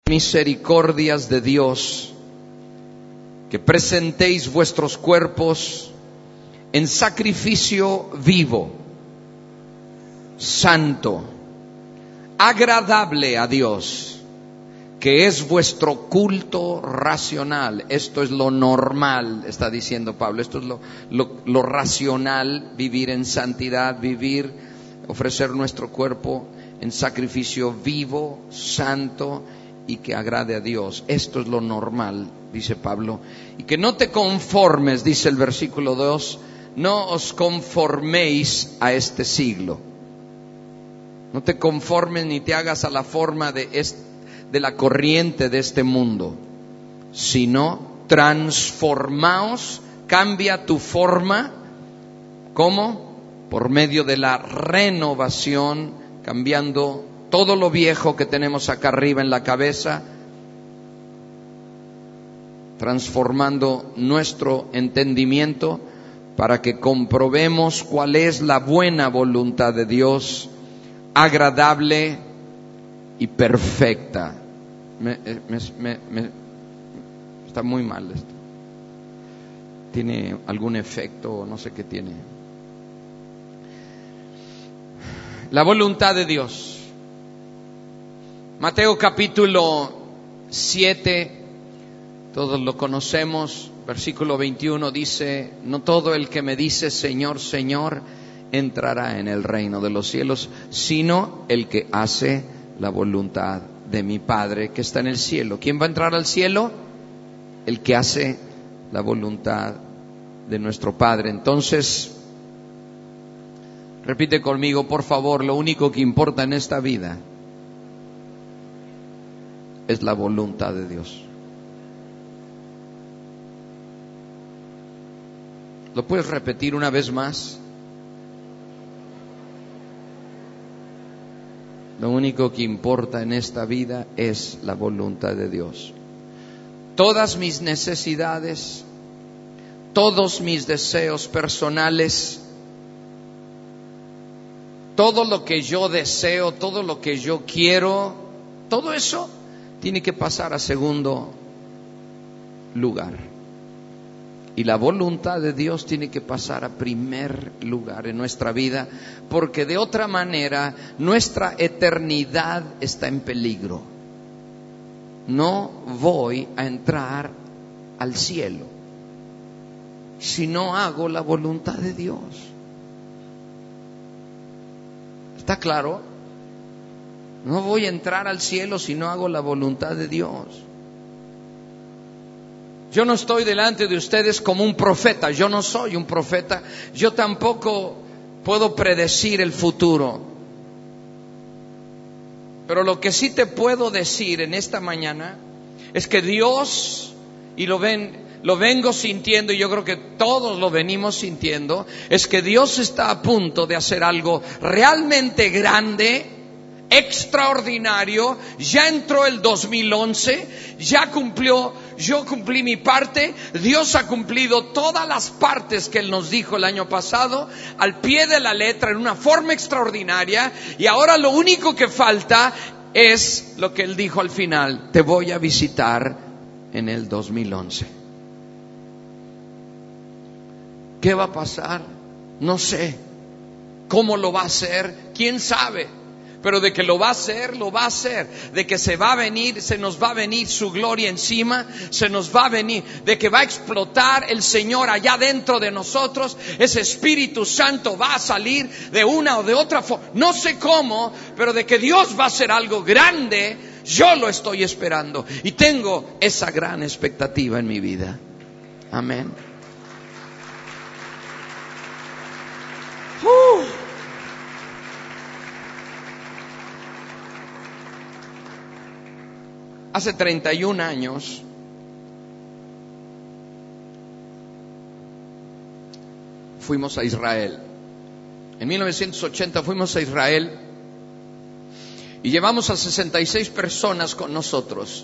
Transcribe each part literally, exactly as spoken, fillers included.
misericordias de Dios, que presentéis vuestros cuerpos en sacrificio vivo, santo, agradable a Dios, que es vuestro culto racional. Esto es lo normal, está diciendo Pablo. Esto es lo, lo, lo racional, vivir en santidad, vivir, ofrecer nuestro cuerpo en sacrificio vivo, santo y que agrade a Dios. Esto es lo normal, dice Pablo. Y que no te conformes, dice el versículo dos, no os conforméis a este siglo. No te conformes ni te hagas a la forma de, este, de la corriente de este mundo, sino transformaos, cambia tu forma. ¿Cómo? Por medio de la renovación, cambiando todo lo viejo que tenemos acá arriba en la cabeza, transformando nuestro entendimiento para que comprobemos cuál es la buena voluntad de Dios, agradable y perfecta. Me, me, me, me, está muy mal esto. ¿Tiene algún efecto? No sé qué tiene. La voluntad de Dios. Mateo capítulo siete, todos lo conocemos, versículo veintiuno dice: no todo el que me dice Señor, Señor, entrará en el reino de los cielos, sino el que hace la voluntad de mi Padre que está en el cielo. ¿Quién va a entrar al cielo? El que hace la voluntad de nuestro Padre. Entonces, repite conmigo, por favor, lo único que importa en esta vida es la voluntad de Dios. ¿Lo puedes repetir una vez más? Lo único que importa en esta vida es la voluntad de Dios. Todas mis necesidades, todos mis deseos personales, todo lo que yo deseo, todo lo que yo quiero, todo eso tiene que pasar a segundo lugar. Y la voluntad de Dios tiene que pasar a primer lugar en nuestra vida, porque de otra manera nuestra eternidad está en peligro. No voy a entrar al cielo si no hago la voluntad de Dios. ¿Está claro? No voy a entrar al cielo si no hago la voluntad de Dios. Yo no estoy delante de ustedes como un profeta. Yo no soy un profeta. Yo tampoco puedo predecir el futuro. Pero lo que sí te puedo decir en esta mañana es que Dios, y lo ven, lo vengo sintiendo, y yo creo que todos lo venimos sintiendo, es que Dios está a punto de hacer algo realmente grande, extraordinario. Ya entró el dos mil once, ya cumplió, yo cumplí mi parte, Dios ha cumplido todas las partes que Él nos dijo el año pasado, al pie de la letra, en una forma extraordinaria, y ahora lo único que falta es lo que Él dijo al final: te voy a visitar en el dos mil once. ¿Qué va a pasar? No sé. ¿Cómo lo va a hacer? ¿Quién sabe? Pero de que lo va a hacer, lo va a hacer. De que se va a venir, se nos va a venir su gloria encima, se nos va a venir. De que va a explotar el Señor allá dentro de nosotros. Ese Espíritu Santo va a salir de una o de otra forma. No sé cómo, pero de que Dios va a hacer algo grande, yo lo estoy esperando. Y tengo esa gran expectativa en mi vida. Amén. Uh. Hace treinta y un años fuimos a Israel. En mil novecientos ochenta fuimos a Israel y llevamos a sesenta y seis personas con nosotros.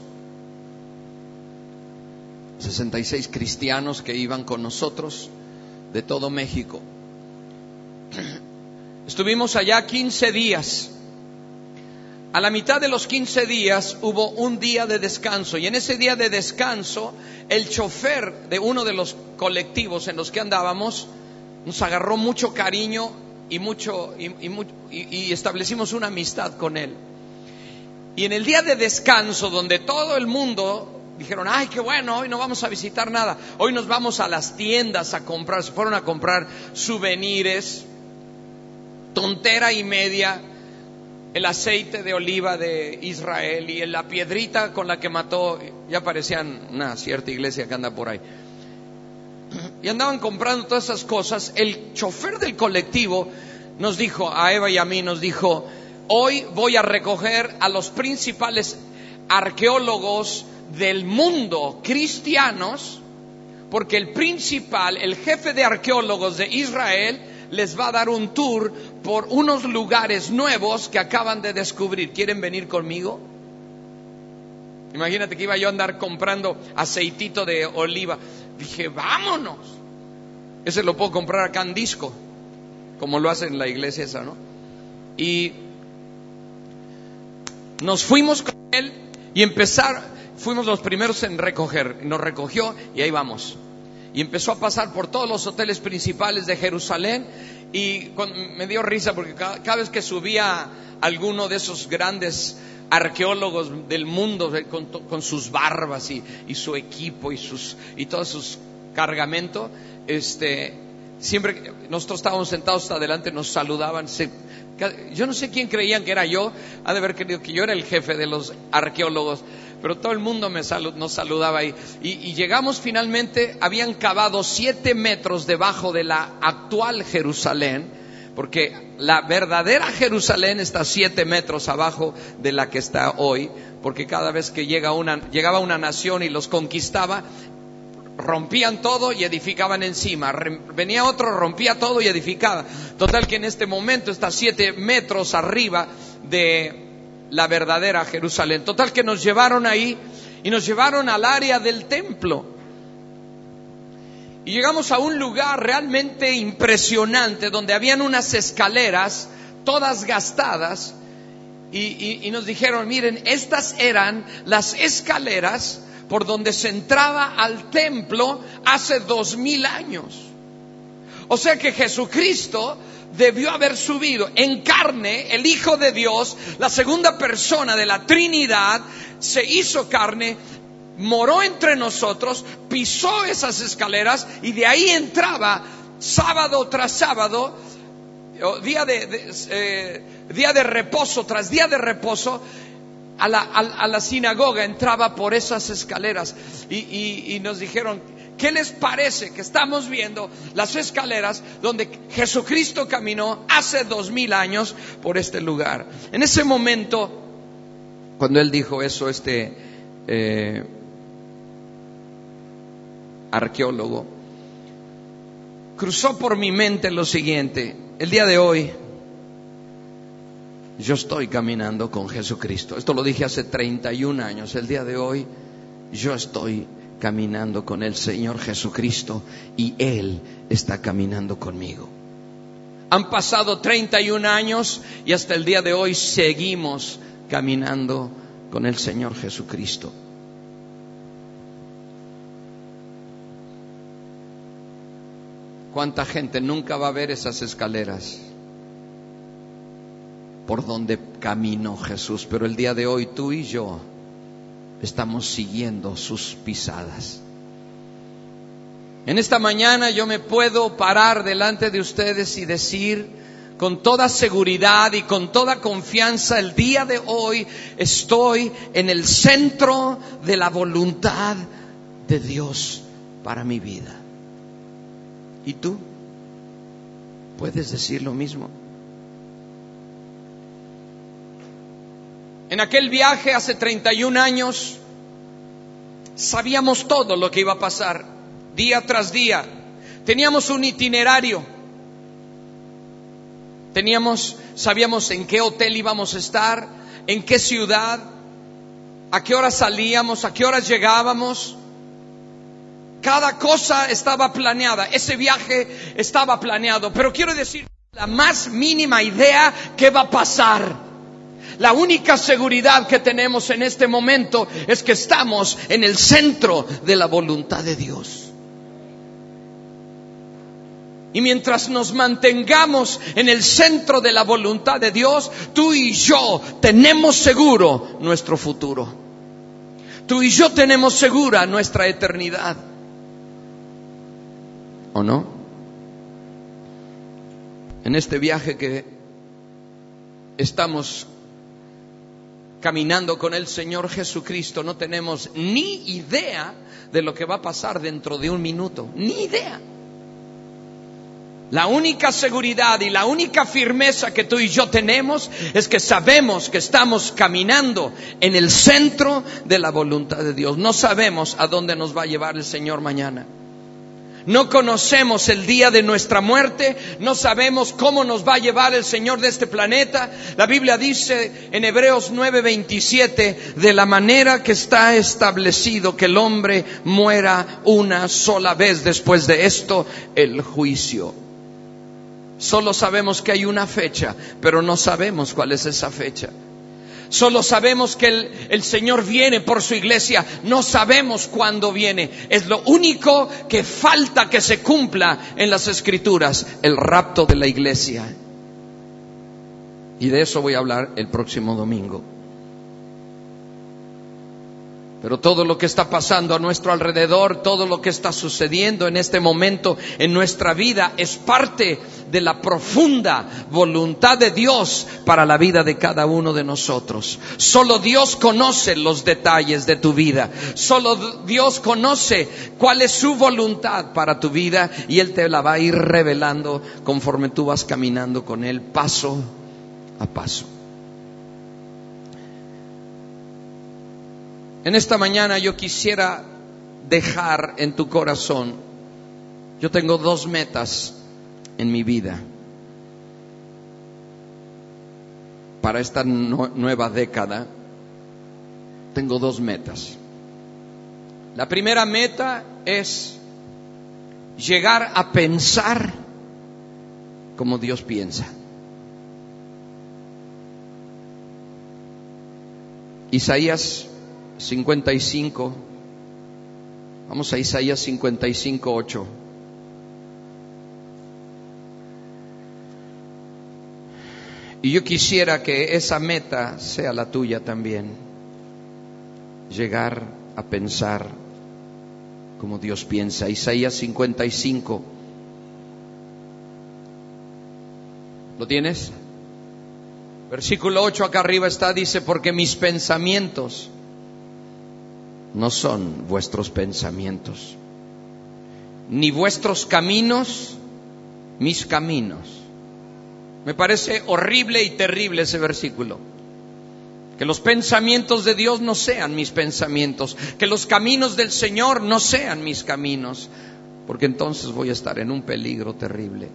sesenta y seis cristianos que iban con nosotros de todo México. Estuvimos allá quince días. a la mitad de los quince días hubo un día de descanso, y en ese día de descanso el chofer de uno de los colectivos en los que andábamos nos agarró mucho cariño y mucho y, y, y, y establecimos una amistad con él. Y en el día de descanso, donde todo el mundo dijeron, ay, qué bueno, hoy no vamos a visitar nada, hoy nos vamos a las tiendas a comprar, se fueron a comprar souvenirs, tontera y media, el aceite de oliva de Israel y la piedrita con la que mató, ya parecían una cierta iglesia que anda por ahí. Y andaban comprando todas esas cosas. El chofer del colectivo nos dijo, a Eva y a mí, nos dijo, hoy voy a recoger a los principales arqueólogos del mundo cristianos, porque el principal, el jefe de arqueólogos de Israel, les va a dar un tour por unos lugares nuevos que acaban de descubrir. ¿Quieren venir conmigo? Imagínate que iba yo a andar comprando aceitito de oliva. Dije, vámonos. Ese lo puedo comprar acá en Disco, como lo hacen en la iglesia esa, ¿no? Y nos fuimos con él y empezar, fuimos los primeros en recoger. Nos recogió y ahí vamos. Y empezó a pasar por todos los hoteles principales de Jerusalén. Y me dio risa porque cada, cada vez que subía alguno de esos grandes arqueólogos del mundo con, con sus barbas y, y su equipo y sus y todo sus cargamento, este, siempre nosotros estábamos sentados hasta adelante, nos saludaban. Se, yo no sé quién creían que era yo, ha de haber creído que yo era el jefe de los arqueólogos, pero todo el mundo me salud, nos saludaba ahí. Y, y llegamos finalmente, habían cavado siete metros debajo de la actual Jerusalén, porque la verdadera Jerusalén está siete metros abajo de la que está hoy, porque cada vez que llega una, llegaba una nación y los conquistaba, rompían todo y edificaban encima. Venía otro, rompía todo y edificaba. Total que en este momento está siete metros arriba de la verdadera Jerusalén. Total que nos llevaron ahí y nos llevaron al área del templo. Y llegamos a un lugar realmente impresionante donde habían unas escaleras todas gastadas y, y, y nos dijeron, miren, estas eran las escaleras por donde se entraba al templo hace dos mil años. O sea que Jesucristo debió haber subido en carne, el Hijo de Dios, la segunda persona de la Trinidad, se hizo carne, moró entre nosotros, pisó esas escaleras y de ahí entraba sábado tras sábado, día de, de eh, día de reposo tras día de reposo, a la, a, a la sinagoga, entraba por esas escaleras y, y, y nos dijeron, ¿qué les parece que estamos viendo las escaleras donde Jesucristo caminó hace dos mil años por este lugar? En ese momento, cuando él dijo eso, este eh, arqueólogo, cruzó por mi mente lo siguiente: el día de hoy yo estoy caminando con Jesucristo. Esto lo dije hace treinta y un años. El día de hoy yo estoy caminando con el Señor Jesucristo y Él está caminando conmigo. Han pasado treinta y un años y hasta el día de hoy seguimos caminando con el Señor Jesucristo. ¿Cuánta gente nunca va a ver esas escaleras por donde caminó Jesús? Pero el día de hoy tú y yo estamos siguiendo sus pisadas. En esta mañana yo me puedo parar delante de ustedes y decir con toda seguridad y con toda confianza, el día de hoy estoy en el centro de la voluntad de Dios para mi vida. ¿Y tú? ¿Puedes decir lo mismo? En aquel viaje hace treinta y un años sabíamos todo lo que iba a pasar, día tras día. Teníamos un itinerario. Teníamos, sabíamos en qué hotel íbamos a estar, en qué ciudad, a qué hora salíamos, a qué horas llegábamos. Cada cosa estaba planeada. Ese viaje estaba planeado. Pero quiero decir, la más mínima idea qué va a pasar. La única seguridad que tenemos en este momento es que estamos en el centro de la voluntad de Dios. Y mientras nos mantengamos en el centro de la voluntad de Dios, tú y yo tenemos seguro nuestro futuro. Tú y yo tenemos segura nuestra eternidad. ¿O no? En este viaje que estamos caminando con el Señor Jesucristo, no tenemos ni idea de lo que va a pasar dentro de un minuto. Ni idea. La única seguridad y la única firmeza que tú y yo tenemos es que sabemos que estamos caminando en el centro de la voluntad de Dios. No sabemos a dónde nos va a llevar el Señor mañana. No conocemos el día de nuestra muerte. No sabemos cómo nos va a llevar el Señor de este planeta. La Biblia dice en Hebreos nueve veintisiete, de la manera que está establecido que el hombre muera una sola vez, después de esto el juicio. Solo sabemos que hay una fecha, pero no sabemos cuál es esa fecha. Solo sabemos que el, el Señor viene por su iglesia. No sabemos cuándo viene. Es lo único que falta que se cumpla en las Escrituras: el rapto de la iglesia. Y de eso voy a hablar el próximo domingo. Pero todo lo que está pasando a nuestro alrededor, todo lo que está sucediendo en este momento en nuestra vida, es parte de la profunda voluntad de Dios para la vida de cada uno de nosotros. Solo Dios conoce los detalles de tu vida. Solo Dios conoce cuál es su voluntad para tu vida, y Él te la va a ir revelando conforme tú vas caminando con Él paso a paso. En esta mañana yo quisiera dejar en tu corazón, yo tengo dos metas en mi vida para esta no, nueva década. Tengo dos metas. La primera meta es llegar a pensar como Dios piensa. Isaías cincuenta y cinco, vamos a Isaías cincuenta y cinco, ocho. Y yo quisiera que esa meta sea la tuya también: llegar a pensar como Dios piensa. Isaías cincuenta y cinco. ¿Lo tienes? Versículo ocho, acá arriba está, dice: porque mis pensamientos no son vuestros pensamientos, ni vuestros caminos mis caminos. Me parece horrible y terrible ese versículo. Que los pensamientos de Dios no sean mis pensamientos, que los caminos del Señor no sean mis caminos, porque entonces voy a estar en un peligro terrible.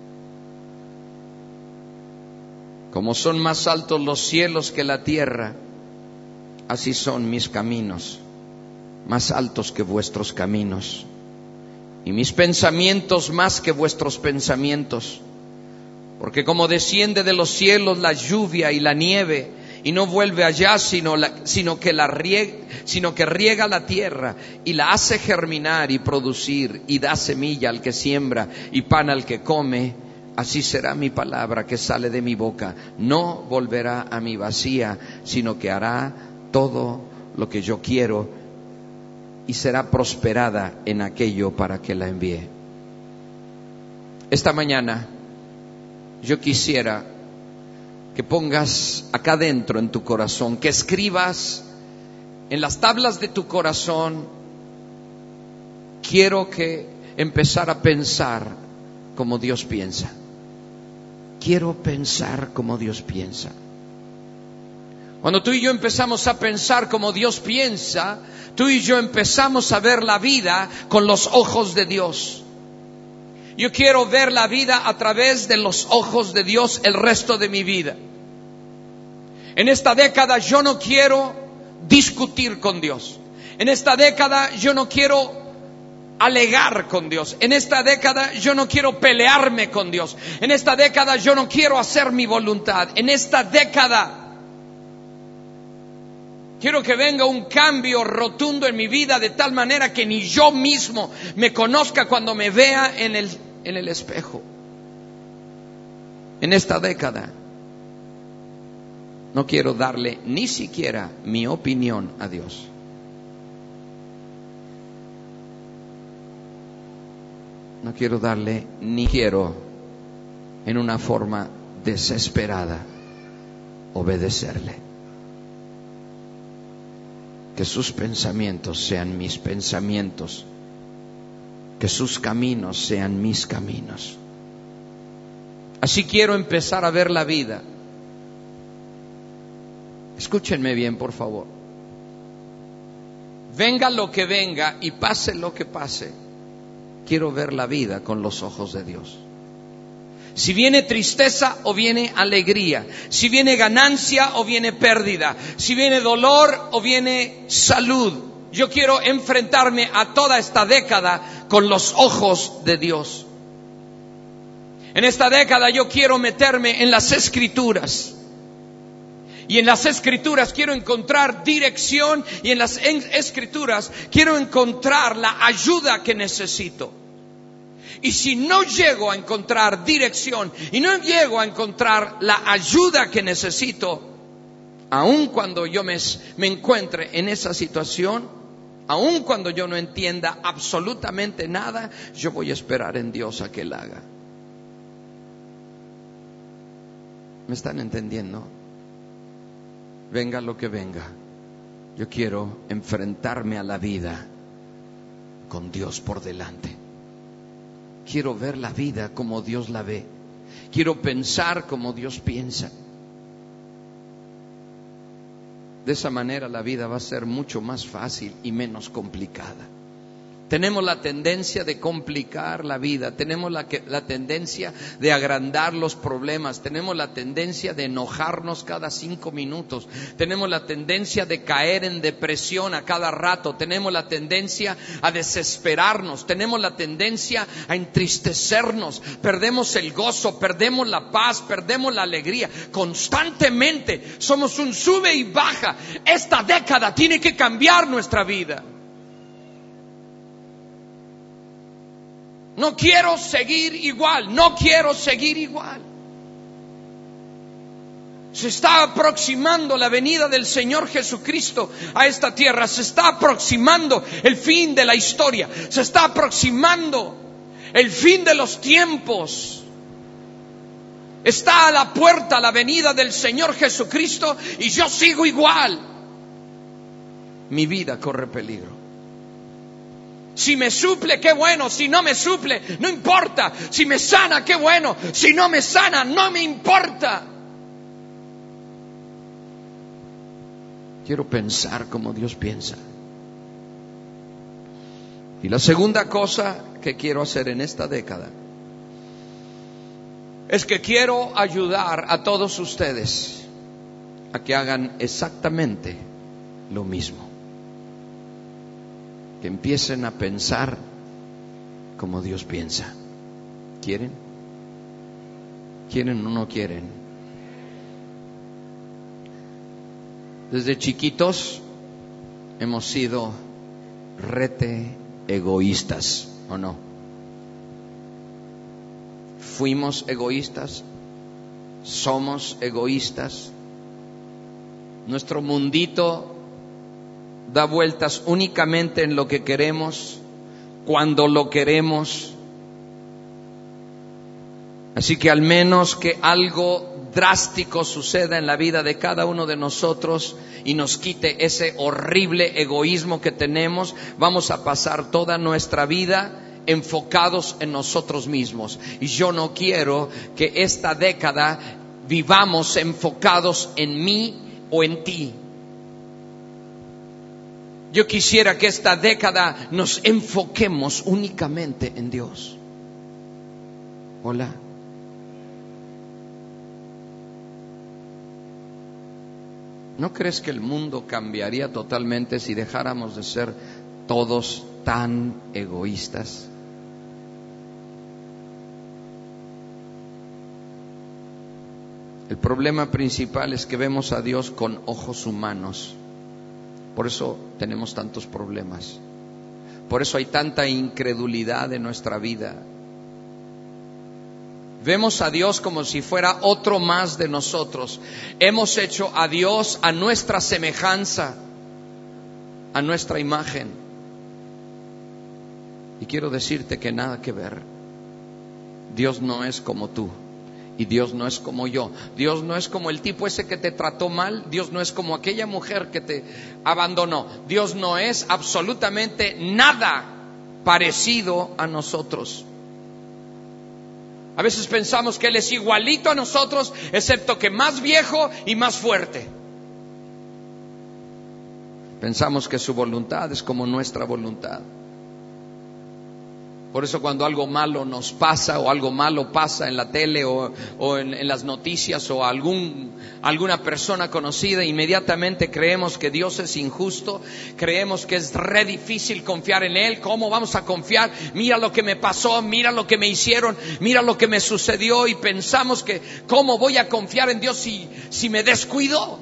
Como son más altos los cielos que la tierra, así son mis caminos, más altos que vuestros caminos, y mis pensamientos más que vuestros pensamientos. Porque como desciende de los cielos la lluvia y la nieve, y no vuelve allá, sino, la, sino, que la riega, sino que riega la tierra y la hace germinar y producir, y da semilla al que siembra y pan al que come, así será mi palabra que sale de mi boca. No volverá a mí vacía, sino que hará todo lo que yo quiero, y será prosperada en aquello para que la envíe. Esta mañana yo quisiera que pongas acá dentro en tu corazón, que escribas en las tablas de tu corazón: quiero que empezar a pensar como Dios piensa. Quiero pensar como Dios piensa. Cuando tú y yo empezamos a pensar como Dios piensa, tú y yo empezamos a ver la vida con los ojos de Dios. Yo quiero ver la vida a través de los ojos de Dios el resto de mi vida. En esta década yo no quiero discutir con Dios. En esta década yo no quiero alegar con Dios. En esta década yo no quiero pelearme con Dios. En esta década yo no quiero hacer mi voluntad. En esta década Quiero que venga un cambio rotundo en mi vida de tal manera que ni yo mismo me conozca cuando me vea en el, en el espejo. En esta década no quiero darle ni siquiera mi opinión a Dios. No quiero darle ni quiero en una forma desesperada obedecerle. Que sus pensamientos sean mis pensamientos, que sus caminos sean mis caminos. Así quiero empezar a ver la vida. Escúchenme bien, por favor. Venga lo que venga y pase lo que pase, quiero ver la vida con los ojos de Dios. Si viene tristeza o viene alegría, si viene ganancia o viene pérdida, si viene dolor o viene salud, yo quiero enfrentarme a toda esta década con los ojos de Dios. En esta década yo quiero meterme en las Escrituras. Y en las Escrituras quiero encontrar dirección, y en las Escrituras quiero encontrar la ayuda que necesito. Y si no llego a encontrar dirección y no llego a encontrar la ayuda que necesito, aun cuando yo me, me encuentre en esa situación, aun cuando yo no entienda absolutamente nada, yo voy a esperar en Dios a que Él haga. ¿Me están entendiendo? Venga lo que venga, yo quiero enfrentarme a la vida con Dios por delante. Quiero ver la vida como Dios la ve. Quiero pensar como Dios piensa. De esa manera la vida va a ser mucho más fácil y menos complicada. Tenemos la tendencia de complicar la vida, tenemos la, que, la tendencia de agrandar los problemas, tenemos la tendencia de enojarnos cada cinco minutos, tenemos la tendencia de caer en depresión a cada rato, tenemos la tendencia a desesperarnos, tenemos la tendencia a entristecernos, perdemos el gozo, perdemos la paz, perdemos la alegría, constantemente somos un sube y baja. Esta década tiene que cambiar nuestra vida. No quiero seguir igual, no quiero seguir igual. Se está aproximando la venida del Señor Jesucristo a esta tierra. Se está aproximando el fin de la historia. Se está aproximando el fin de los tiempos. Está a la puerta la venida del Señor Jesucristo y yo sigo igual. Mi vida corre peligro. Si me suple, qué bueno. Si no me suple, no importa. Si me sana, qué bueno. Si no me sana, no me importa. Quiero pensar como Dios piensa. Y la segunda cosa que quiero hacer en esta década es que quiero ayudar a todos ustedes a que hagan exactamente lo mismo. Que empiecen a pensar como Dios piensa. ¿Quieren? ¿Quieren o no quieren? Desde chiquitos hemos sido rete egoístas, ¿o no? Fuimos egoístas, somos egoístas. Nuestro mundito da vueltas únicamente en lo que queremos, cuando lo queremos. Así que al menos que algo drástico suceda en la vida de cada uno de nosotros y nos quite ese horrible egoísmo que tenemos, vamos a pasar toda nuestra vida enfocados en nosotros mismos. Y yo no quiero que esta década vivamos enfocados en mí o en ti. Yo quisiera que esta década nos enfoquemos únicamente en Dios. Hola. ¿No crees que el mundo cambiaría totalmente si dejáramos de ser todos tan egoístas? El problema principal es que vemos a Dios con ojos humanos Por eso tenemos tantos problemas. Por eso hay tanta incredulidad en nuestra vida. Vemos a Dios como si fuera otro más de nosotros. Hemos hecho a Dios a nuestra semejanza, a nuestra imagen. Y quiero decirte que nada que ver. Dios no es como tú. Y Dios no es como yo. Dios no es como el tipo ese que te trató mal. Dios no es como aquella mujer que te abandonó. Dios no es absolutamente nada parecido a nosotros. A veces pensamos que Él es igualito a nosotros, excepto que más viejo y más fuerte. Pensamos que su voluntad es como nuestra voluntad. Por eso cuando algo malo nos pasa, o algo malo pasa en la tele o, o en, en las noticias, o algún, alguna persona conocida, inmediatamente creemos que Dios es injusto, creemos que es re difícil confiar en Él. ¿Cómo vamos a confiar? Mira lo que me pasó, mira lo que me hicieron, mira lo que me sucedió, y pensamos que ¿cómo voy a confiar en Dios si, si me descuido?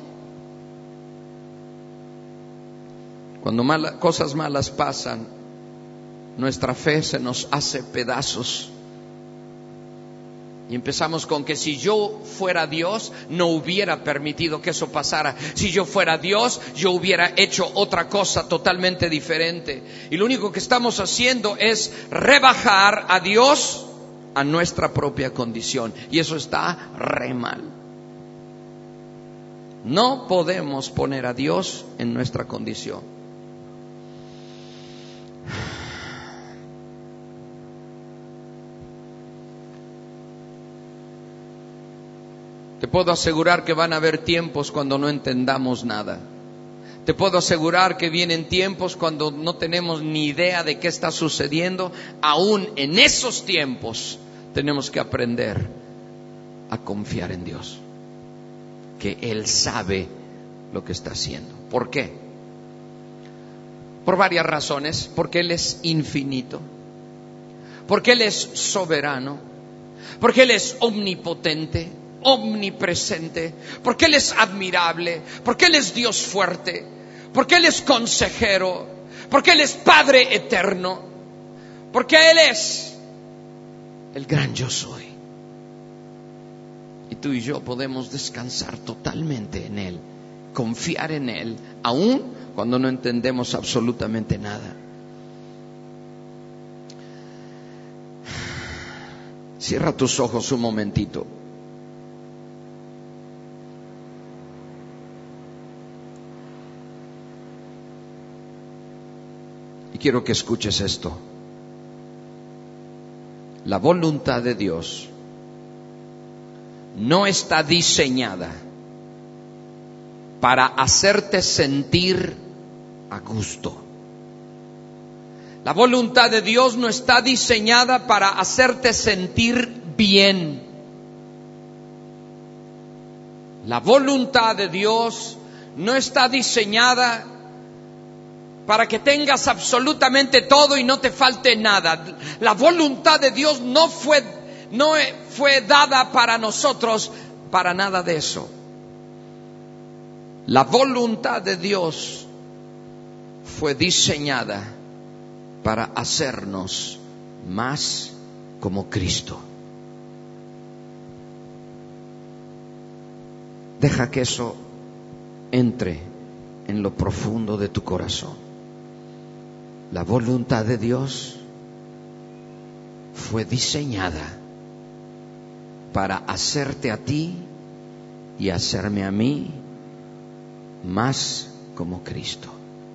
Cuando mala, cosas malas pasan, nuestra fe se nos hace pedazos. Y empezamos con que si yo fuera Dios, no hubiera permitido que eso pasara. Si yo fuera Dios, yo hubiera hecho otra cosa totalmente diferente. Y lo único que estamos haciendo es rebajar a Dios a nuestra propia condición. Y eso está re mal. No podemos poner a Dios en nuestra condición. Te puedo asegurar que van a haber tiempos cuando no entendamos nada. Te puedo asegurar que vienen tiempos cuando no tenemos ni idea de qué está sucediendo. Aún en esos tiempos tenemos que aprender a confiar en Dios, que Él sabe lo que está haciendo. ¿Por qué? Por varias razones. Porque Él es infinito, porque Él es soberano, porque Él es omnipotente, omnipresente, porque Él es admirable, porque Él es Dios fuerte, porque Él es consejero, porque Él es Padre eterno, porque Él es el gran yo soy. Y tú y yo podemos descansar totalmente en Él, confiar en Él, aun cuando no entendemos absolutamente nada. Cierra tus ojos un momentito. Quiero que escuches esto. La voluntad de Dios no está diseñada para hacerte sentir a gusto. La voluntad de Dios no está diseñada para hacerte sentir bien. La voluntad de Dios no está diseñada para que tengas absolutamente todo y no te falte nada. La voluntad de Dios no fue, no fue dada para nosotros para nada de eso. La voluntad de Dios fue diseñada para hacernos más como Cristo. Deja que eso entre en lo profundo de tu corazón. La voluntad de Dios fue diseñada para hacerte a ti y hacerme a mí más como Cristo.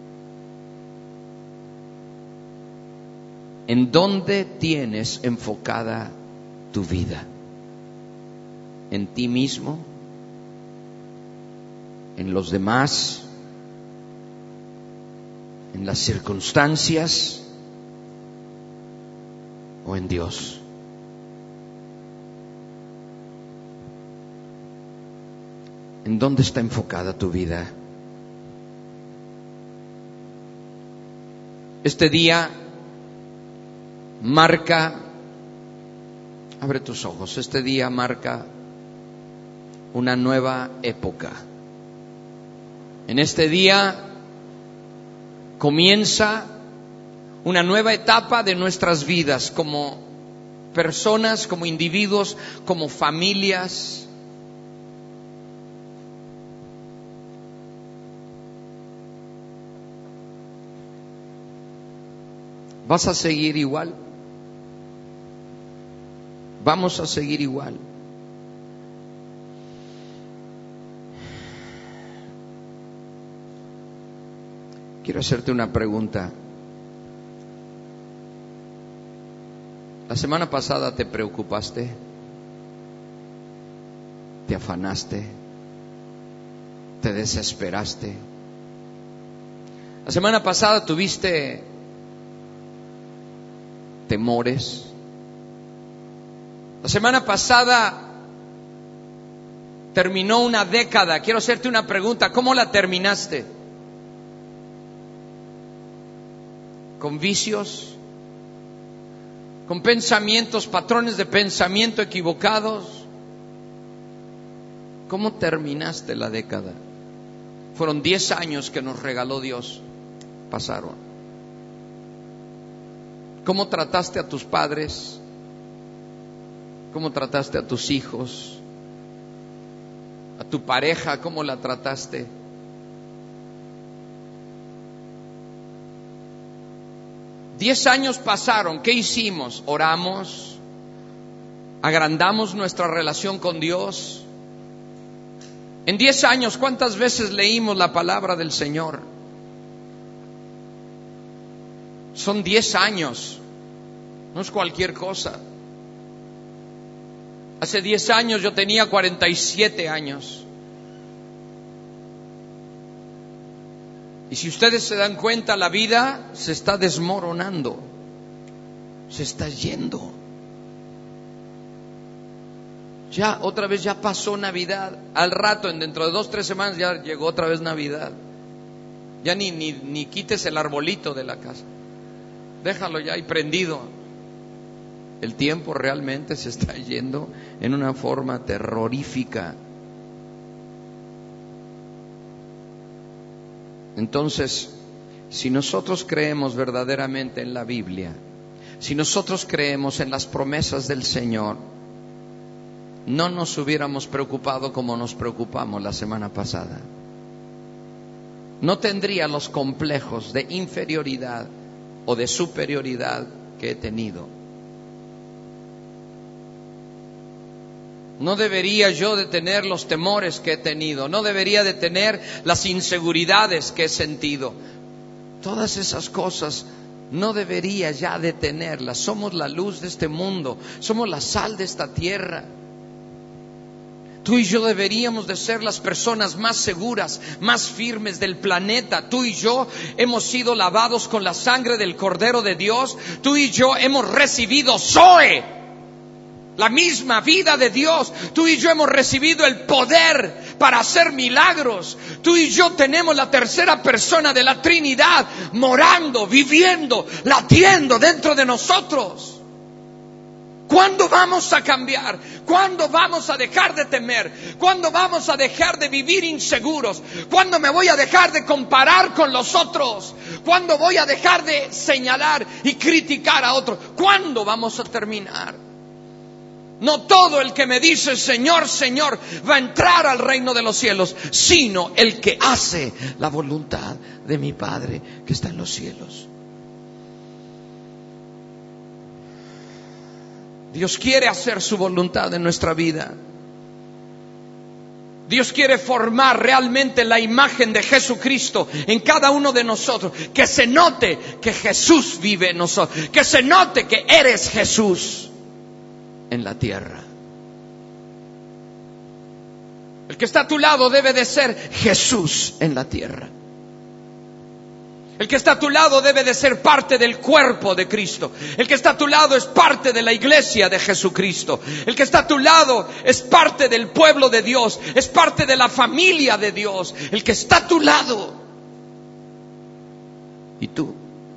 ¿En dónde tienes enfocada tu vida? ¿En ti mismo? ¿En los demás? ¿En las circunstancias? ¿O en Dios? ¿En dónde está enfocada tu vida? Este día marca, abre tus ojos, este día marca una nueva época. En este día Comienza una nueva etapa de nuestras vidas como personas, como individuos, como familias. ¿Vas a seguir igual? Vamos a seguir igual. Quiero hacerte una pregunta. La semana pasada te preocupaste, te afanaste, te desesperaste. La semana pasada tuviste temores. La semana pasada terminó una década. Quiero hacerte una pregunta. ¿Cómo la terminaste? ¿Con vicios? ¿Con pensamientos, patrones de pensamiento equivocados? ¿Cómo terminaste la década? Fueron diez años que nos regaló Dios. Pasaron. ¿Cómo trataste a tus padres? ¿Cómo trataste a tus hijos? ¿A tu pareja? ¿Cómo la trataste? Diez años pasaron. ¿Qué hicimos? Oramos, agrandamos nuestra relación con Dios. En diez años, ¿cuántas veces leímos la palabra del Señor? Son diez años, no es cualquier cosa. Hace diez años yo tenía cuarenta y siete años. Y si ustedes se dan cuenta, la vida se está desmoronando, se está yendo. Ya, otra vez ya pasó Navidad. Al rato, en dentro de dos, tres semanas, ya llegó otra vez Navidad. Ya ni, ni, ni quites el arbolito de la casa. Déjalo ya ahí prendido. El tiempo realmente se está yendo en una forma terrorífica. Entonces, si nosotros creemos verdaderamente en la Biblia, si nosotros creemos en las promesas del Señor, no nos hubiéramos preocupado como nos preocupamos la semana pasada. No tendría los complejos de inferioridad o de superioridad que he tenido. No debería yo de tener los temores que he tenido. No debería de tener las inseguridades que he sentido. Todas esas cosas no debería ya de tenerlas. Somos la luz de este mundo. Somos la sal de esta tierra. Tú y yo deberíamos de ser las personas más seguras, más firmes del planeta. Tú y yo hemos sido lavados con la sangre del Cordero de Dios. Tú y yo hemos recibido Zoe, la misma vida de Dios. Tú y yo hemos recibido el poder para hacer milagros. Tú y yo tenemos la tercera persona de la Trinidad morando, viviendo, latiendo dentro de nosotros. ¿Cuándo vamos a cambiar? ¿Cuándo vamos a dejar de temer? ¿Cuándo vamos a dejar de vivir inseguros? ¿Cuándo me voy a dejar de comparar con los otros? ¿Cuándo voy a dejar de señalar y criticar a otros? ¿Cuándo vamos a terminar? No todo el que me dice Señor, Señor va a entrar al reino de los cielos, sino el que hace la voluntad de mi Padre que está en los cielos. Dios quiere hacer su voluntad en nuestra vida. Dios quiere formar realmente la imagen de Jesucristo en cada uno de nosotros. Que se note que Jesús vive en nosotros. Que se note que eres Jesús en la tierra. El que está a tu lado debe de ser Jesús en la tierra. El que está a tu lado debe de ser parte del cuerpo de Cristo. El que está a tu lado es parte de la iglesia de Jesucristo. El que está a tu lado es parte del pueblo de Dios. Es parte de la familia de Dios. El que está a tu lado. ¿Y tú?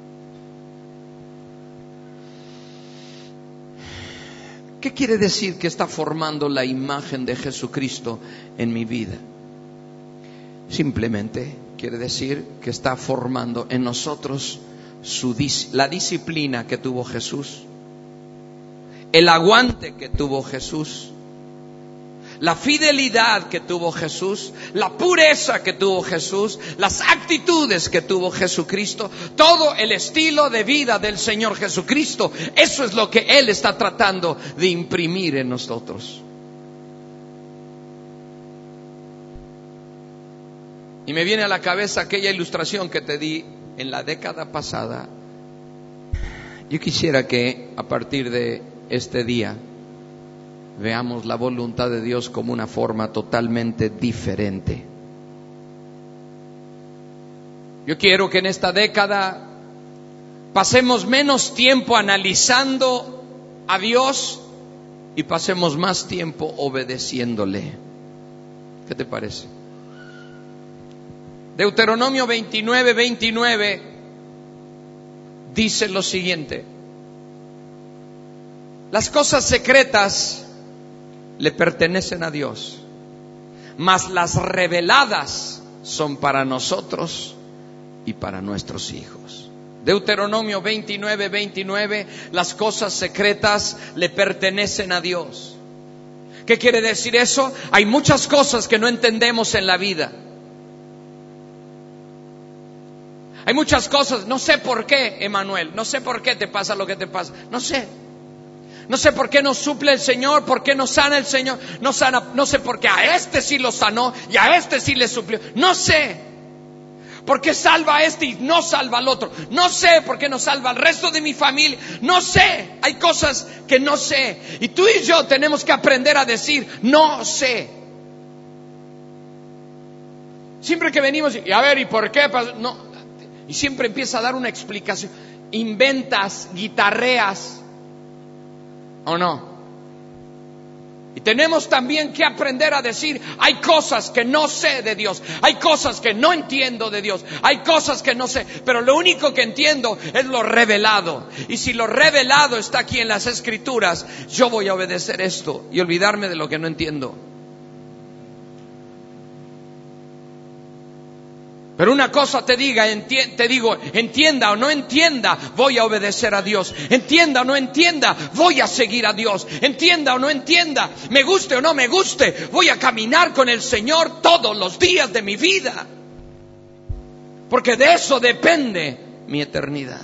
¿Qué quiere decir que está formando la imagen de Jesucristo en mi vida? Simplemente quiere decir que está formando en nosotros su, la disciplina que tuvo Jesús, el aguante que tuvo Jesús, la fidelidad que tuvo Jesús, la pureza que tuvo Jesús, las actitudes que tuvo Jesucristo, todo el estilo de vida del Señor Jesucristo. Eso es lo que Él está tratando de imprimir en nosotros. Y me viene a la cabeza aquella ilustración que te di en la década pasada. Yo quisiera que a partir de este día veamos la voluntad de Dios como una forma totalmente diferente. Yo quiero que en esta década pasemos menos tiempo analizando a Dios y pasemos más tiempo obedeciéndole. ¿Qué te parece? Deuteronomio veintinueve, veintinueve dice lo siguiente: las cosas secretas le pertenecen a Dios, mas las reveladas son para nosotros y para nuestros hijos. Deuteronomio veintinueve, veintinueve, las cosas secretas le pertenecen a Dios. ¿Qué quiere decir eso? Hay muchas cosas que no entendemos en la vida. Hay muchas cosas, no sé por qué, Emanuel, no sé por qué te pasa lo que te pasa, no sé. No sé por qué nos suple el Señor, por qué nos sana el Señor, no sana, no sé por qué a este sí lo sanó y a este sí le suplió, no sé. ¿Por qué salva a este y no salva al otro? No sé por qué no salva al resto de mi familia, no sé. Hay cosas que no sé. Y tú y yo tenemos que aprender a decir, no sé. Siempre que venimos y a ver, ¿y por qué? No. Y siempre empieza a dar una explicación. Inventas, guitarreas. ¿O no? Y tenemos también que aprender a decir, hay cosas que no sé de Dios, hay cosas que no entiendo de Dios, hay cosas que no sé, pero lo único que entiendo es lo revelado. Y si lo revelado está aquí en las Escrituras, yo voy a obedecer esto y olvidarme de lo que no entiendo. Pero una cosa te diga, enti- te digo, entienda o no entienda, voy a obedecer a Dios. Entienda o no entienda, voy a seguir a Dios. Entienda o no entienda, me guste o no me guste, voy a caminar con el Señor todos los días de mi vida. Porque de eso depende mi eternidad.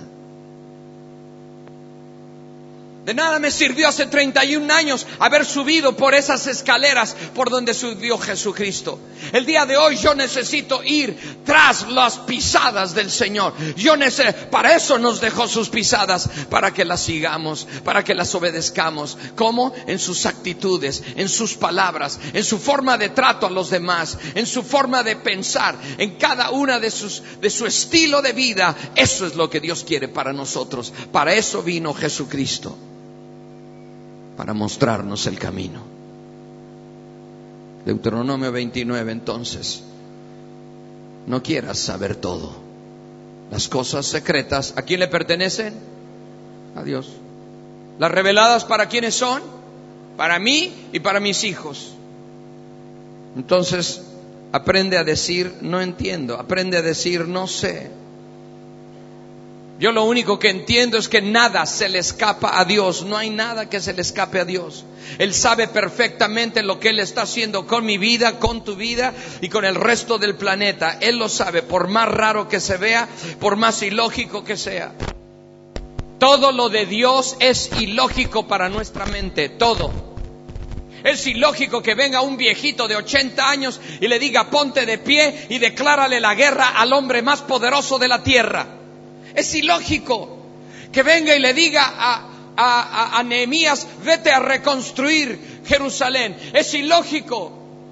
De nada me sirvió hace treinta y un años haber subido por esas escaleras por donde subió Jesucristo. El día de hoy yo necesito ir tras las pisadas del Señor. Yo necesito, para eso nos dejó sus pisadas, para que las sigamos, para que las obedezcamos. ¿Cómo? En sus actitudes, en sus palabras, en su forma de trato a los demás, en su forma de pensar, en cada una de sus, de su estilo de vida. Eso es lo que Dios quiere para nosotros. Para eso vino Jesucristo. Para mostrarnos el camino. Deuteronomio veintinueve, entonces, no quieras saber todo. Las cosas secretas, ¿a quién le pertenecen? A Dios. Las reveladas, ¿para quiénes son? Para mí y para mis hijos. Entonces, aprende a decir, no entiendo. Aprende a decir, no sé. Yo lo único que entiendo es que nada se le escapa a Dios. No hay nada que se le escape a Dios. Él sabe perfectamente lo que Él está haciendo con mi vida, con tu vida y con el resto del planeta. Él lo sabe, por más raro que se vea, por más ilógico que sea. Todo lo de Dios es ilógico para nuestra mente, todo. Es ilógico que venga un viejito de ochenta años y le diga, ponte de pie y declárale la guerra al hombre más poderoso de la tierra. Es ilógico que venga y le diga a, a, a, a Nehemías, vete a reconstruir Jerusalén. Es ilógico.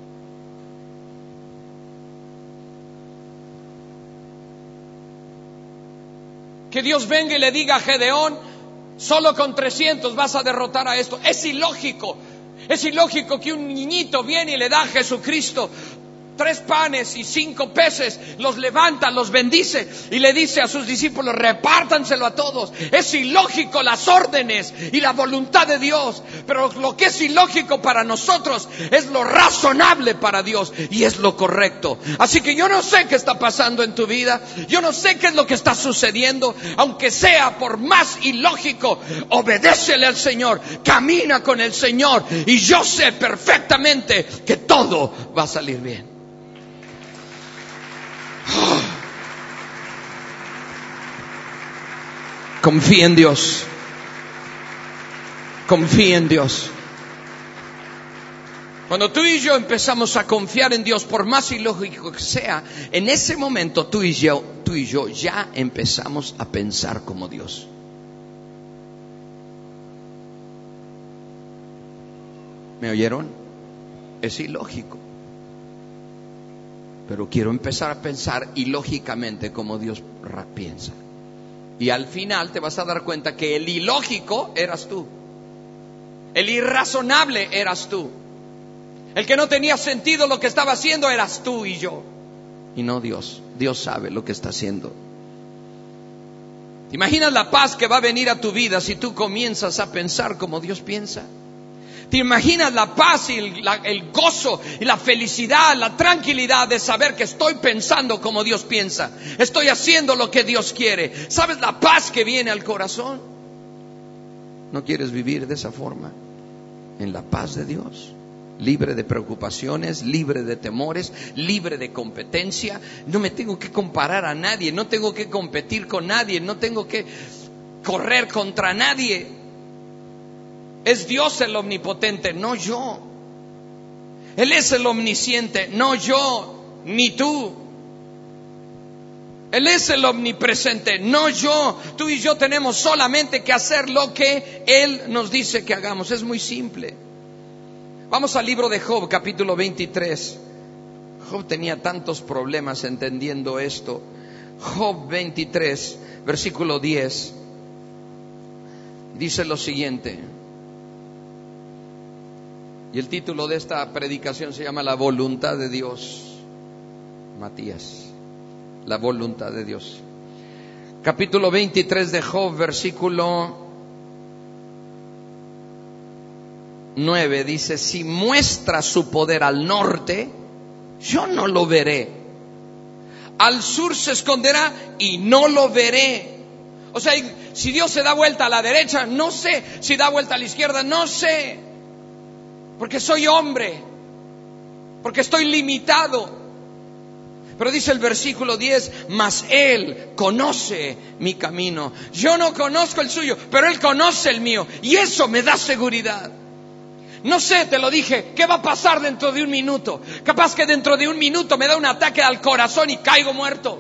Que Dios venga y le diga a Gedeón, solo con trescientos vas a derrotar a esto. Es ilógico. Es ilógico que un niñito viene y le da a Jesucristo tres panes y cinco peces, los levanta, los bendice y le dice a sus discípulos: repártanselo a todos. Es ilógico las órdenes y la voluntad de Dios, pero lo que es ilógico para nosotros es lo razonable para Dios y es lo correcto. Así que yo no sé qué está pasando en tu vida, yo no sé qué es lo que está sucediendo. Aunque sea por más ilógico, obedécele al Señor, camina con el Señor, y yo sé perfectamente que todo va a salir bien. Oh. Confía en Dios. Confía en Dios. Cuando tú y yo empezamos a confiar en Dios, por más ilógico que sea, en ese momento tú y yo, tú y yo ya empezamos a pensar como Dios. ¿Me oyeron? Es ilógico. Pero quiero empezar a pensar ilógicamente como Dios piensa. Y al final te vas a dar cuenta que el ilógico eras tú. El irrazonable eras tú. El que no tenía sentido lo que estaba haciendo eras tú y yo. Y no Dios. Dios sabe lo que está haciendo. ¿Te imaginas la paz que va a venir a tu vida si tú comienzas a pensar como Dios piensa? ¿Te imaginas la paz y el, la, el gozo y la felicidad, la tranquilidad de saber que estoy pensando como Dios piensa? Estoy haciendo lo que Dios quiere. ¿Sabes la paz que viene al corazón? ¿No quieres vivir de esa forma? En la paz de Dios. Libre de preocupaciones, libre de temores, libre de competencia. No me tengo que comparar a nadie, no tengo que competir con nadie, no tengo que correr contra nadie. Es Dios el omnipotente, no yo. Él es el omnisciente, no yo, ni tú. Él es el omnipresente, no yo. Tú y yo tenemos solamente que hacer lo que Él nos dice que hagamos. Es muy simple. Vamos al libro de Job, capítulo veintitrés. Job tenía tantos problemas entendiendo esto. Job veintitrés, versículo diez. Dice lo siguiente. Y el título de esta predicación se llama La voluntad de Dios. Matías, la voluntad de Dios. Capítulo veintitrés de Job, versículo nueve, dice: si muestra su poder al norte, yo no lo veré. Al sur se esconderá y no lo veré. O sea, si Dios se da vuelta a la derecha, no sé. Si da vuelta a la izquierda, no sé. Porque soy hombre. Porque estoy limitado. Pero dice el versículo diez: mas Él conoce mi camino. Yo no conozco el suyo, pero Él conoce el mío. Y eso me da seguridad. No sé, te lo dije, ¿qué va a pasar dentro de un minuto? Capaz que dentro de un minuto me da un ataque al corazón y caigo muerto.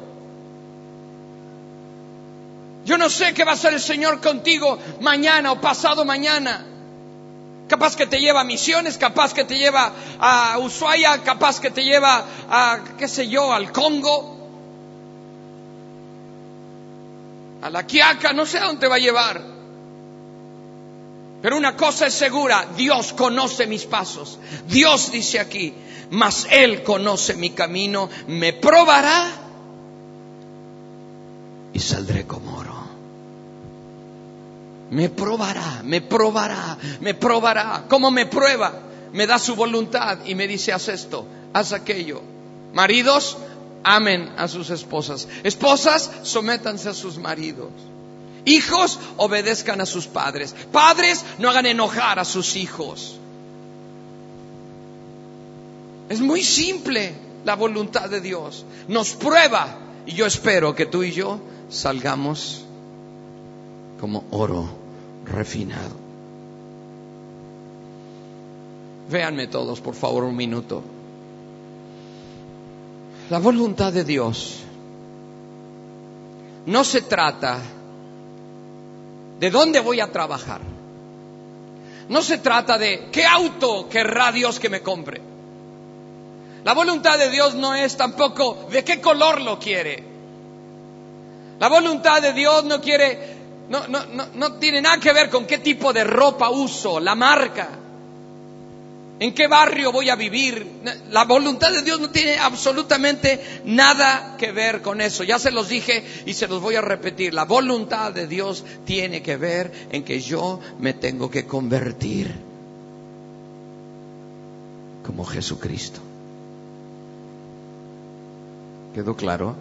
Yo no sé qué va a hacer el Señor contigo mañana o pasado mañana. Capaz que te lleva a Misiones, capaz que te lleva a Ushuaia, capaz que te lleva a, qué sé yo, al Congo, a La Quiaca, no sé a dónde te va a llevar. Pero una cosa es segura: Dios conoce mis pasos. Dios dice aquí: mas Él conoce mi camino, me probará y saldré como oro. Me probará, me probará, me probará. ¿Cómo me prueba? Me da su voluntad y me dice: haz esto, haz aquello. Maridos, amen a sus esposas. Esposas, sométanse a sus maridos. Hijos, obedezcan a sus padres. Padres, no hagan enojar a sus hijos. Es muy simple la voluntad de Dios. Nos prueba y yo espero que tú y yo salgamos como oro refinado. Véanme todos, por favor, un minuto. La voluntad de Dios no se trata de dónde voy a trabajar. No se trata de qué auto querrá Dios que me compre. La voluntad de Dios no es tampoco de qué color lo quiere. La voluntad de Dios no quiere, no, no, no, no tiene nada que ver con qué tipo de ropa uso, la marca. ¿En qué barrio voy a vivir? La voluntad de Dios no tiene absolutamente nada que ver con eso. Ya se los dije y se los voy a repetir. La voluntad de Dios tiene que ver en que yo me tengo que convertir como Jesucristo. ¿Quedó claro?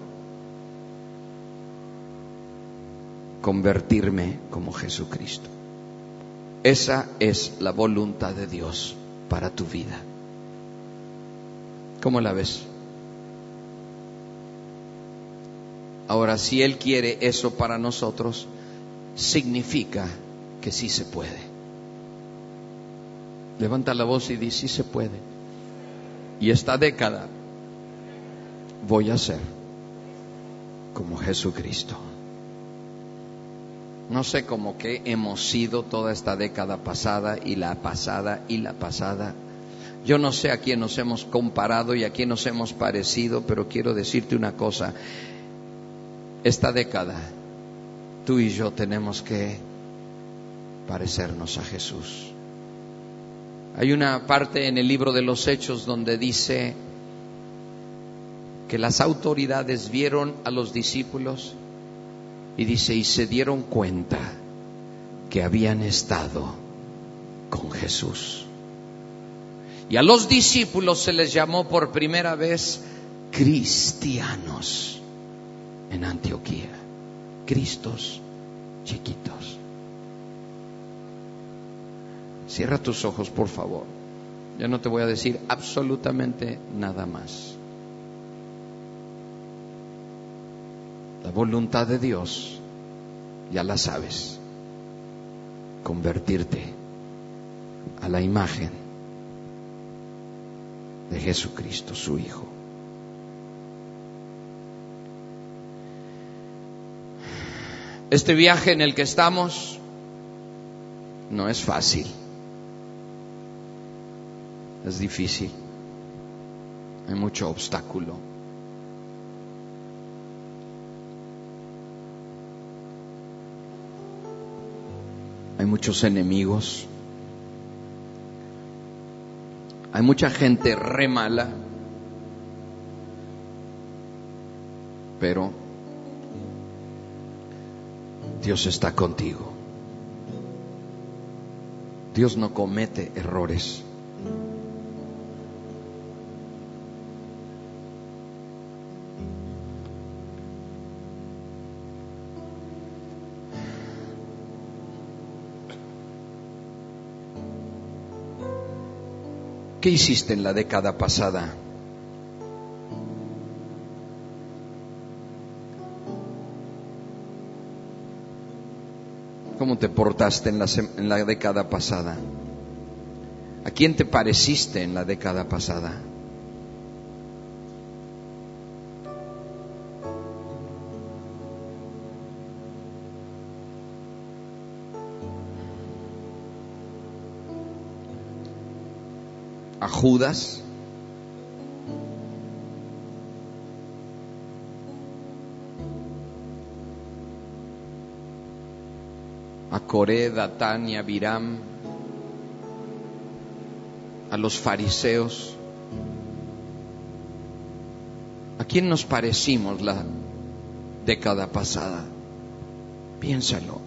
Convertirme como Jesucristo. Esa es la voluntad de Dios para tu vida. ¿Cómo la ves? Ahora, si Él quiere eso para nosotros, significa que sí se puede. Levanta la voz y di: sí se puede. Y esta década voy a ser como Jesucristo. No sé cómo que hemos sido toda esta década pasada y la pasada y la pasada. Yo no sé a quién nos hemos comparado y a quién nos hemos parecido, pero quiero decirte una cosa. Esta década, tú y yo tenemos que parecernos a Jesús. Hay una parte en el libro de los Hechos donde dice que las autoridades vieron a los discípulos y dice, y se dieron cuenta que habían estado con Jesús. Y a los discípulos se les llamó por primera vez cristianos en Antioquía. Cristos chiquitos. Cierra tus ojos, por favor. Ya no te voy a decir absolutamente nada más. La voluntad de Dios, ya la sabes, convertirte a la imagen de Jesucristo, su Hijo. Este viaje en el que estamos no es fácil, es difícil, hay mucho obstáculo. Hay muchos enemigos. Hay mucha gente re mala. Pero Dios está contigo. Dios no comete errores. ¿Qué hiciste en la década pasada? ¿Cómo te portaste en la, en la década pasada? ¿A quién te pareciste en la década pasada? ¿A Judas? ¿A Coré, Datán y Abiram? ¿A los fariseos? ¿A quién nos parecimos la década pasada? Piénsalo.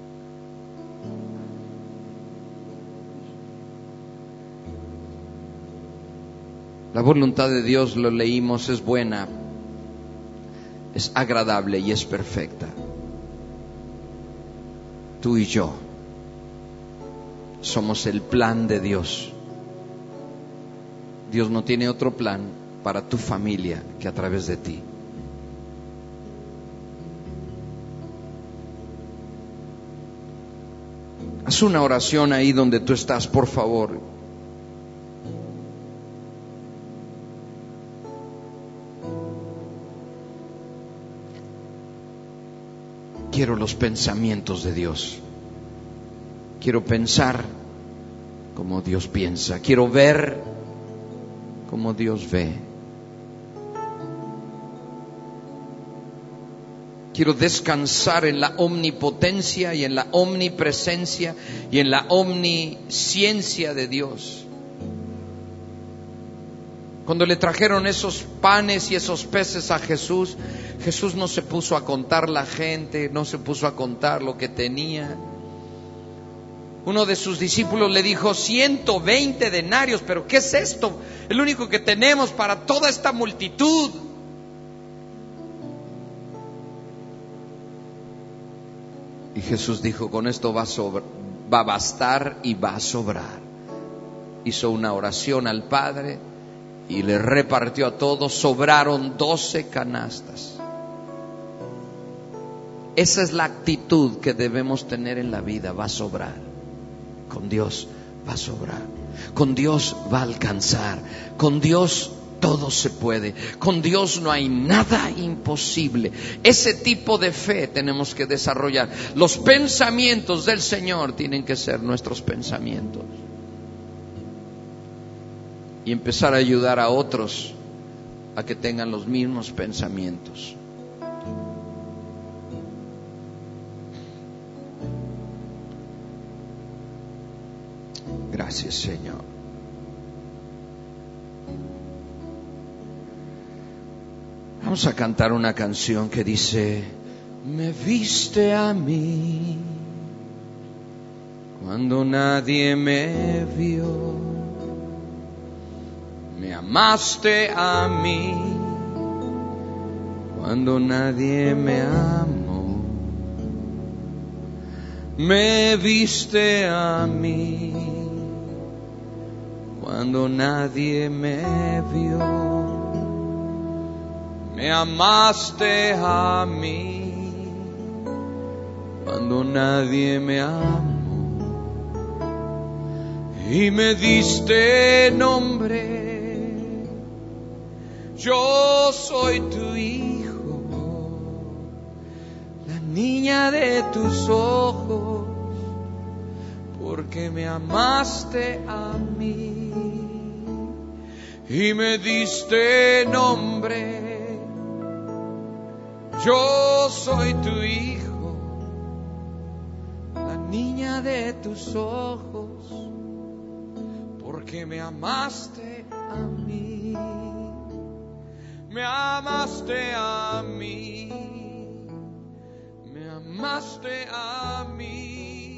La voluntad de Dios, lo leímos, es buena, es agradable y es perfecta. Tú y yo somos el plan de Dios. Dios no tiene otro plan para tu familia que a través de ti. Haz una oración ahí donde tú estás, por favor. Quiero los pensamientos de Dios. Quiero pensar como Dios piensa. Quiero ver como Dios ve. Quiero descansar en la omnipotencia y en la omnipresencia y en la omnisciencia de Dios. Cuando le trajeron esos panes y esos peces a Jesús, Jesús no se puso a contar la gente, no se puso a contar lo que tenía. Uno de sus discípulos le dijo, ciento veinte denarios, pero ¿qué es esto? El único que tenemos para toda esta multitud. Y Jesús dijo, con esto va a, sobra, va a bastar y va a sobrar. Hizo una oración al Padre y le repartió a todos, sobraron doce canastas. Esa es la actitud que debemos tener en la vida, va a sobrar. Con Dios va a sobrar. Con Dios va a alcanzar. Con Dios todo se puede. Con Dios no hay nada imposible. Ese tipo de fe tenemos que desarrollar. Los pensamientos del Señor tienen que ser nuestros pensamientos. Y empezar a ayudar a otros a que tengan los mismos pensamientos. Gracias, Señor. Vamos a cantar una canción que dice: me viste a mí cuando nadie me vio, me amaste a mí cuando nadie me amó, me viste a mí cuando nadie me vio, me amaste a mí cuando nadie me amó, y me diste nombre. Yo soy tu hijo, la niña de tus ojos, porque me amaste a mí y me diste nombre. Yo soy tu hijo, la niña de tus ojos, porque me amaste a mí, me amaste a mí, me amaste a mí.